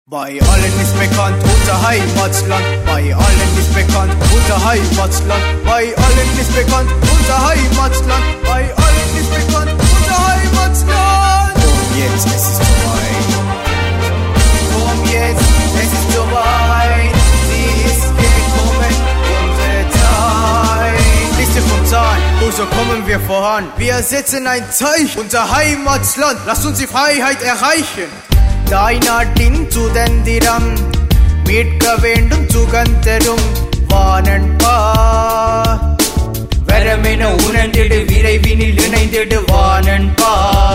Bei allen ist bekannt unser Heimatland, bei allen ist bekannt unser Heimatland, bei allen ist bekannt unser Heimatland, bei allen ist bekannt unser Heimatland. Komm jetzt, es ist soweit. Komm jetzt, es ist soweit. Sie ist gekommen, unsere Zeit. Liste vom Zahn, so kommen wir voran. Wir setzen ein Zeichen, unser Heimatland, lasst uns die Freiheit erreichen. தாய்நாட்டின் சுதந்திரம் மீட்க வேண்டும் சுகந்தரும் வானன்பா வரமென உணர்ந்திடு விரைவினில் இணைந்திடு வானன்பா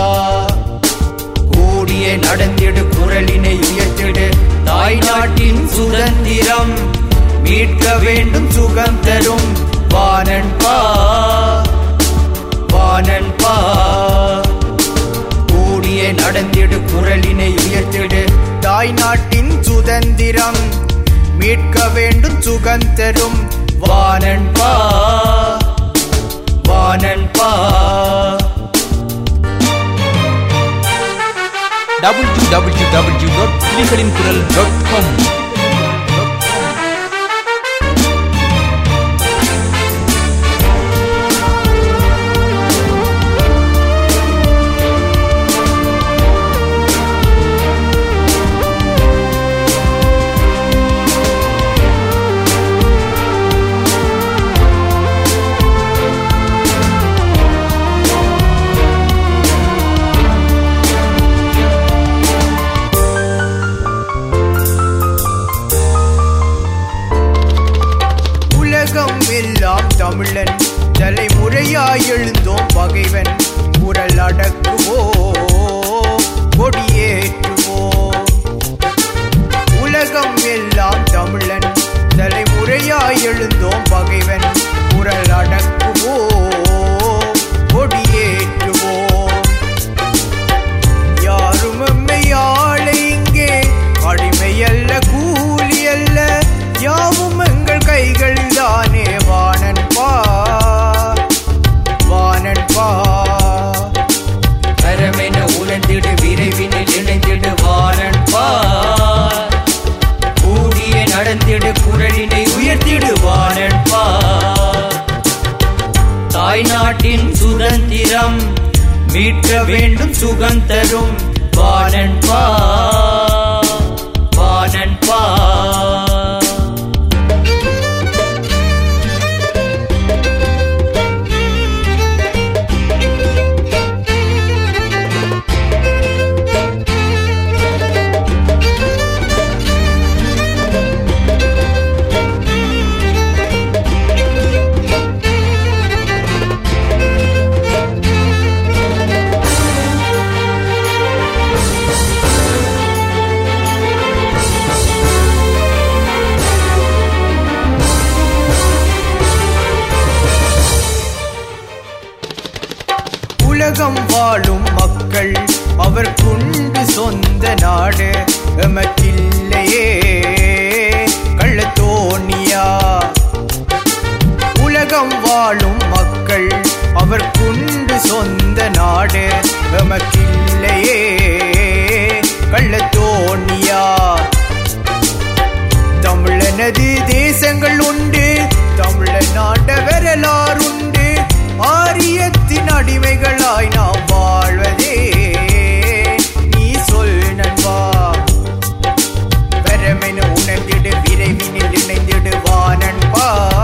கூடிய நடந்திடு குரலினை உயர்த்திடு தாய்நாட்டின் சுதந்திரம் மீட்க வேண்டும் சுகந்தரும் வானன்பா வானன்பா நடந்திடு குரலினை உயர்த்திடு தாய்நாட்டின் சுதந்திரம் மீட்க வேண்டும் சுகந்தரும் வானன்பா வானன்பா. www.புலிகளின்குரல்.com எல்லாம் தமிழன் தலைமுறையாய் எழுந்தோம் பகைவன் குரல் அடக்குவோம் கொடியேற்றுவோம். உலகம் எல்லாம் தமிழன் தலைமுறையாய் எழுந்தோம் பகைவன் குரல் அடக்குவோம் கொடியேற்றுவோம். யாரும் எம்மை ஆளை இங்கே அடிமை அல்ல கூலி அல்ல யாவும் எங்கள் கைகளில் தானே வானன்பா வானன்பா வரமென உணர்ந்திடு விரைவினில் இணைந்திடு வானன்பா கூடிய நடந்திடு குரலினை உயர்த்திடு வானன்பா தாய்நாட்டின் சுதந்திரம் மீட்க வேண்டும் சுகந்தரும் வானன்பா வானன்பா. உலகம் வாழும் மக்கள் அவர் கொண்டு சொந்த நாடு எமக்கில்லையே கள்ளத்தோணியா. உலகம் வாழும் மக்கள் அவர் கொண்டு சொந்த நாடு எமக்கில்லையே கள்ளத்தோணியா. தமிழனது தேசங்கள் உண்டு தமிழ நாட்ட வரலாறுண்டு ஆரியத்தின் அடிமைகளாய் நாம் வாழ்வதே நீ சொல் நண்பா. வரமென உணர்ந்திடு விரைவினில் இணைந்திடு வானன்பா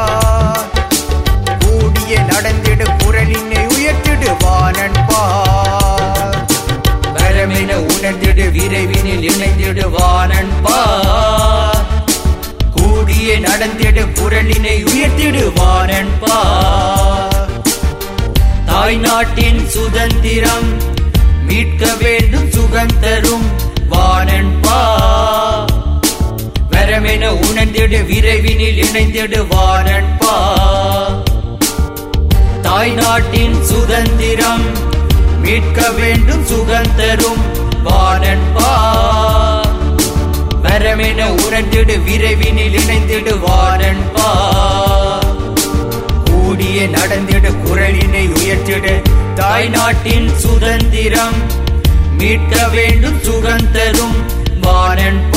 கூடிய நடந்திடு குரலினை உயர்த்திடு வானன்பா வரமென உணர்ந்திடு விரைவினில் இணைந்திடு வானன்பா கூடிய நடந்திடு குரலினை உயர்த்திடு வானன்பா தாய்நாட்டின் சுதந்திரம் மீட்க வேண்டும் சுகந்தரும் வானன்பா வரமென உணர்ந்திடு விரைவினில் இணைந்திடு வானன்பா தாய்நாட்டின் சுதந்திரம் மீட்க வேண்டும் சுகந்தரும் வானன்பா வரமென உணர்ந்திடு விரைவினில் இணைந்திடு வானன்பா கூடிய நடந்திடு குரலினை உயர்த்திடு தாய்நாட்டின் சுதந்திரம் மீட்க வேண்டும் சுகந்தரும் வானன்பா.